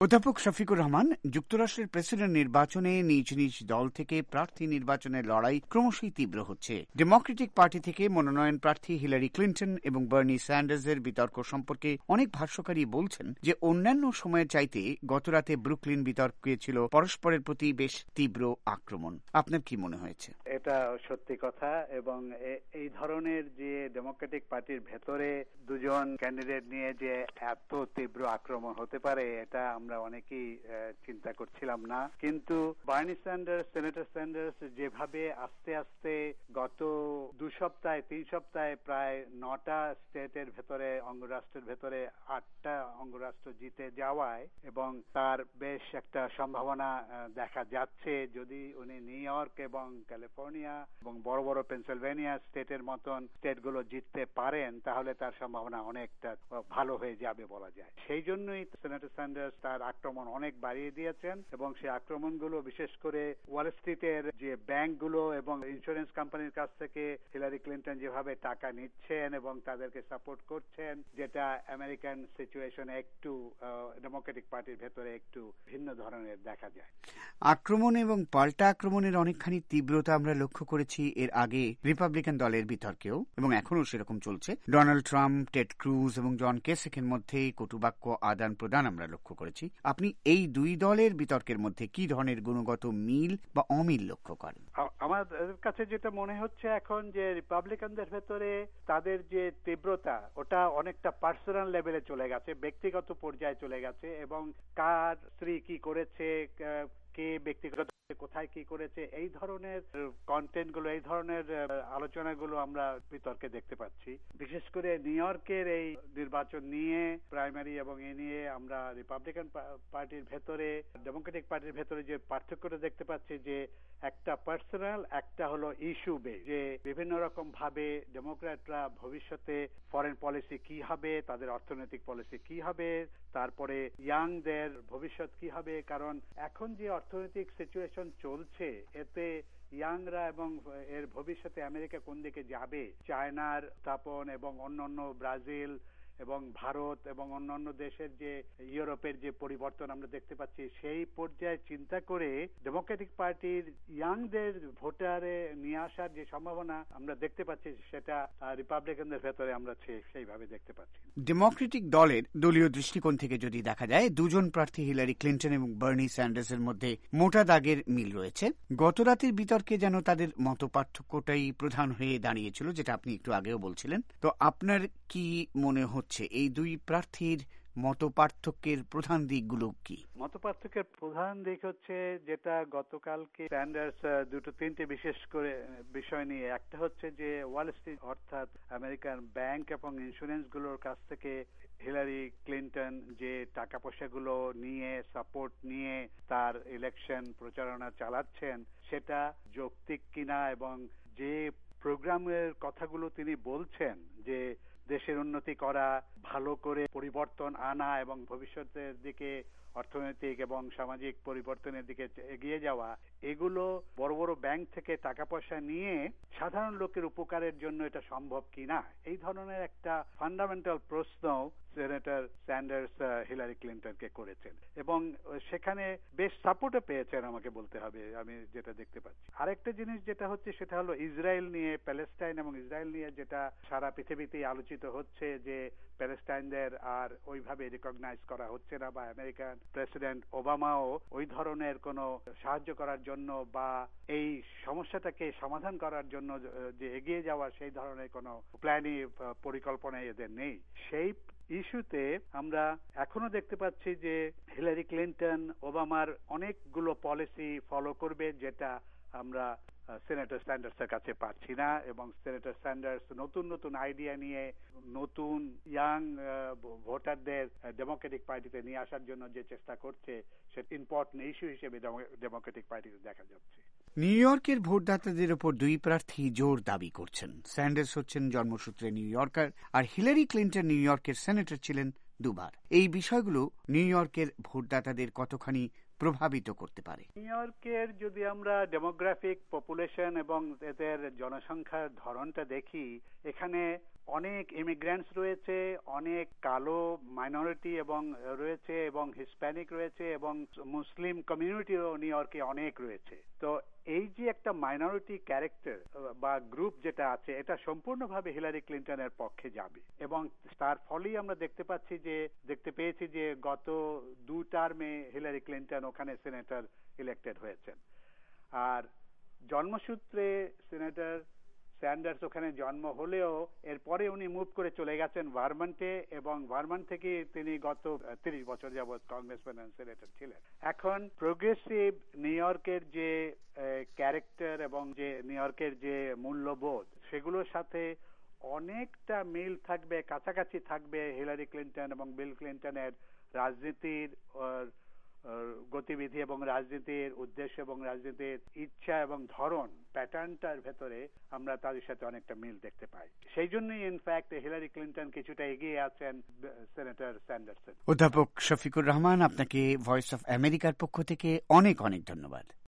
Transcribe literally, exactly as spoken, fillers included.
অধ্যাপক শফিকুর রহমান, যুক্তরাষ্ট্রের প্রেসিডেন্ট নির্বাচনে নিজ নিজ দল থেকে প্রার্থী নির্বাচনের লড়াই ক্রমশই তীব্র হচ্ছে। ডেমোক্রেটিক পার্টি থেকে মনোনয়ন প্রার্থী হিলারি ক্লিন্টন এবং বার্নি স্যান্ডার্সের বিতর্ক সম্পর্কে অনেক ভাষ্যকারী বলছেন যে অন্যান্য সময়ের চাইতে গতরাতে ব্রুকলিন বিতর্কে ছিল পরস্পরের প্রতি বেশ তীব্র আক্রমণ। আপনার কি মনে হয়েছে? এটা সত্যি কথা, এবং এই ধরনের যে ডেমোক্রেটিক পার্টির ভেতরে দুজন ক্যান্ডিডেট নিয়ে যে এত তীব্র আক্রমণ হতে পারে, এটা আমরা অনেকেই চিন্তা করছিলাম না। কিন্তু বার্নি স্যান্ডার্স, সেনেটর স্যান্ডার্স যেভাবে আস্তে আস্তে গত দু সপ্তাহে তিন সপ্তাহে প্রায় নটা স্টেটের ভেতরে, অঙ্গরাষ্ট্রের ভেতরে আটটা অঙ্গরাষ্ট্র জিতে যাওয়ায় এবং তার বেশ একটা সম্ভাবনা দেখা যাচ্ছে, যদি উনি নিউ ইয়র্ক এবং ক্যালিফোর্নিয়া এবং বড় বড় পেনসিলভেনিয়া স্টেটের মতন স্টেটগুলো জিততে পারেন, তাহলে তার সম্ভাবনা অনেকটা ভালো হয়ে যাবে বলা যায়। সেই জন্যই সেনেটর স্যান্ডার্স তার আক্রমণ অনেক বাড়িয়ে দিয়েছেন, এবং সেই আক্রমণগুলো বিশেষ করে ওয়াল স্ট্রিটের যে ব্যাংকগুলো এবং ইন্স্যুরেন্স কোম্পানির কাছ থেকে হিলারি ক্লিন্টন যেভাবে টাকা নিচ্ছেন এবং তাদেরকে সাপোর্ট করছেন, যেটা আমেরিকান সিচুয়েশনে একটু ডেমোক্রেটিক পার্টির ভেতরে একটু ভিন্ন ধরনের দেখা যায়। আক্রমণ এবং পাল্টা আক্রমণের অনেকখানি তীব্রতা আমরা লক্ষ্য করেছি এর আগে রিপাবলিকান দলের বিতর্কেও, এবং এখনো সেরকম চলছে। ডোনাল্ড ট্রাম্প, টেড ক্রুজ এবং জন কেসিকের মধ্যে কটুবাক্য আদান প্রদান আমরা লক্ষ্য করেছি। আপনি এই দুই দলের বিতর্কের মধ্যে কি ধরনের গুণগত মিল বা অমিল লক্ষ্য করেন? আমার কাছে যেটা মনে হচ্ছে এখন, যে রিপাবলিকানদের ভেতরে তাদের যে তীব্রতা, ওটা অনেকটা পার্সোনাল লেভেলে চলে গেছে, ব্যক্তিগত পর্যায়ে চলে গেছে, এবং কার স্ত্রী কি করেছে, কে ব্যক্তিগত কোথায় কি করেছে, এই ধরনের কন্টেন্ট গুলো, এই ধরনের আলোচনাগুলো আমরা বিতর্কে দেখতে পাচ্ছি। বিশেষ করে নিউ ইয়র্কের এই নির্বাচন নিয়ে, প্রাইমারি এবং এ নিয়ে আমরা রিপাবলিকান পার্টির ভেতরে, ডেমোক্রেটিক পার্টির ভেতরে যে পার্থক্যটা দেখতে পাচ্ছি, যে একটা পার্সোনাল, একটা হলো ইস্যু বে, যে বিভিন্ন রকম ভাবে ডেমোক্র্যাটরা ভবিষ্যতে ফরেন পলিসি কি হবে, তাদের অর্থনৈতিক পলিসি কি হবে, তারপরে ইয়াংদের ভবিষ্যৎ কি হবে। কারণ এখন যে অর্থনৈতিক সিচুয়েশন চলছে, এতে ইয়াংরা এবং এর ভবিষ্যতে আমেরিকা কোন দিকে যাবে, চায়নার স্থাপন এবং অন্যান্য ব্রাজিল এবং ভারত এবং অন্যান্য দেশের যে ইউরোপের যে পরিবর্তন আমরা দেখতে পাচ্ছি, সেই পর্যায়ে চিন্তা করে ডেমোক্রেটিক পার্টির ইয়াংদের ভোটারে নিয়ে আসার যে সম্ভাবনা আমরা দেখতে পাচ্ছি, সেটা রিপাবলিকানদের ভেতরে আমরা সেইভাবে দেখতে পাচ্ছি। ডেমোক্রেটিক দলের দলীয় দৃষ্টিকোণ থেকে যদি দেখা যায়, দুজন প্রার্থী হিলারি ক্লিন্টন এবং বার্নি স্যান্ডার্সের মধ্যে মোটা দাগের মিল রয়েছে। গত রাতের বিতর্কে যেন তাদের মত পার্থক্যটাই প্রধান হয়ে দাঁড়িয়েছিল, যেটা আপনি একটু আগেও বলছিলেন। তো আপনার কি মনে হচ্ছে এই দুই প্রার্থীর মত পার্থক্যের প্রধান দিকগুলো কি? মত পার্থক্যের প্রধান দিক হচ্ছে, যেটা গতকালকে স্যান্ডার্স দুটো তিনটে বিশেষ করে বিষয় নিয়ে, একটা হচ্ছে যে ওয়াল স্ট্রিট অর্থাৎ আমেরিকান ব্যাংক এবং ইন্স্যুরেন্স গুলোর কাছ থেকে হিলারি ক্লিন্টন যে টাকা পয়সাগুলো নিয়ে, সাপোর্ট নিয়ে তার ইলেকশন প্রচারণা চালাচ্ছেন, সেটা যৌক্তিক কিনা, এবং যে প্রোগ্রামের কথাগুলো তিনি বলছেন, যে দেশের উন্নতি করা, ভালো করে পরিবর্তন আনা এবং ভবিষ্যতের দিকে অর্থনৈতিক এবং সামাজিক পরিবর্তনের দিকে এগিয়ে যাওয়া, এগুলো বড় বড় ব্যাংক থেকে টাকা পয়সা নিয়ে সাধারণ লোকের উপকারের জন্য এটা সম্ভব কিনা, এই ধরনের একটা ফান্ডামেন্টাল প্রশ্ন সেনেটর স্যান্ডার্স হিলারি ক্লিন্টনকে করেছেন, এবং সেখানে বেশ সাপোর্টও পেয়েছেন আমাকে বলতে হবে, আমি যেটা দেখতে পাচ্ছি। আরেকটা জিনিস যেটা হচ্ছে, সেটা হলো ইসরায়েল নিয়ে, প্যালেস্টাইন এবং ইসরায়েল নিয়ে, যেটা সারা পৃথিবীতেই আলোচিত হচ্ছে, যে প্যালেস্টাইনদের আর ওইভাবে রিকগনাইজ করা হচ্ছে না, বা আমেরিকান প্রেসিডেন্ট ওবামাও ওই ধরনের কোনো সাহায্য করার জন্য বা এই সমস্যাটাকে সমাধান করার জন্য যে এগিয়ে যাওয়া, সেই ধরনের কোনো প্ল্যানই, পরিকল্পনা এদের নেই। সেই ইস্যুতে আমরা এখনো দেখতে পাচ্ছি যে হিলারি ক্লিন্টন ওবামার অনেকগুলো পলিসি ফলো করবে, যেটা আমরা সেনেটর স্যান্ডার্সের কাছে পাচ্ছি না, এবং সেনেটর স্যান্ডার্স নতুন নতুন আইডিয়া নিয়ে নতুন ইয়াং ভোটারদের ডেমোক্রেটিক পার্টিতে নিয়ে আসার জন্য যে চেষ্টা করছে, সেটা ইম্পর্টেন্ট ইস্যু হিসেবে ডেমোক্রেটিক পার্টিতে দেখা যাচ্ছে। নিউ ইয়র্কের ভোটদাতাদের ওপর দুই প্রার্থী জোর দাবি করছেন। স্যান্ডার্স হচ্ছেন জন্মসূত্রে নিউ ইয়র্কার, আর হিলারি ক্লিন্টন নিউ ইয়র্কের সেনেটর ছিলেন দুবার। এই বিষয়গুলো নিউ ইয়র্কের ভোটদাতাদের কতখানি প্রভাবিত করতে পারে? নিউ ইয়র্কের যদি আমরা ডেমোগ্রাফিক পপুলেশন এবং এদের জনসংখ্যার ধরনটা দেখি, এখানে অনেক ইমিগ্রেন্টস রয়েছে, অনেক কালো মাইনরিটি এবং রয়েছে এবং হিসপ্যানিক রয়েছে এবং মুসলিম কমিউনিটিও নিউ ইয়র্কে অনেক রয়েছে। তো এই যে একটা মাইনরিটি ক্যারেক্টার বা গ্রুপ যেটা আছে, এটা সম্পূর্ণভাবে হিলারি ক্লিনটনের পক্ষে যাবে এবং তার ফলেই আমরা দেখতে পাচ্ছি যে দেখতে পেয়েছি যে গত দু টার্মে হিলারি ক্লিনটন ওখানে সিনেটর ইলেক্টেড হয়েছেন। আর জন্মসূত্রে সিনেটর স্যান্ডার্স ওখানে জন্ম হলেও এরপরে উনি মুভ করে চলে গেছেন ভারমন্টে এবং ভারমন্ট থেকে তিনি গত তিরিশ বছর যাবৎ কংগ্রেসম্যান এন্ড সিনেটর ছিলেন। এখন প্রোগ্রেসিভ নিউ ইয়র্কের যে ক্যারেক্টার এবং যে নিউ ইয়র্কের যে মূল্যবোধ, সেগুলোর সাথে অনেকটা মিল থাকবে, কাছাকাছি থাকবে হিলারি ক্লিনটন এবং বিল ক্লিনটনের রাজনীতির গতিবিধি এবং রাজনীতির উদ্দেশ্য এবং রাজনীতির ইচ্ছা এবং ধরন, প্যাটার্নটার ভেতরে আমরা তাদের সাথে অনেকটা মিল দেখতে পাই। সেই জন্যই ইনফ্যাক্ট হিলারি ক্লিনটন কিছুটা এগিয়ে আছেন সেনেটর স্যান্ডার্সের। অধ্যাপক শফিকুর রহমান, আপনাকে ভয়েস অফ আমেরিকার পক্ষ থেকে অনেক অনেক ধন্যবাদ।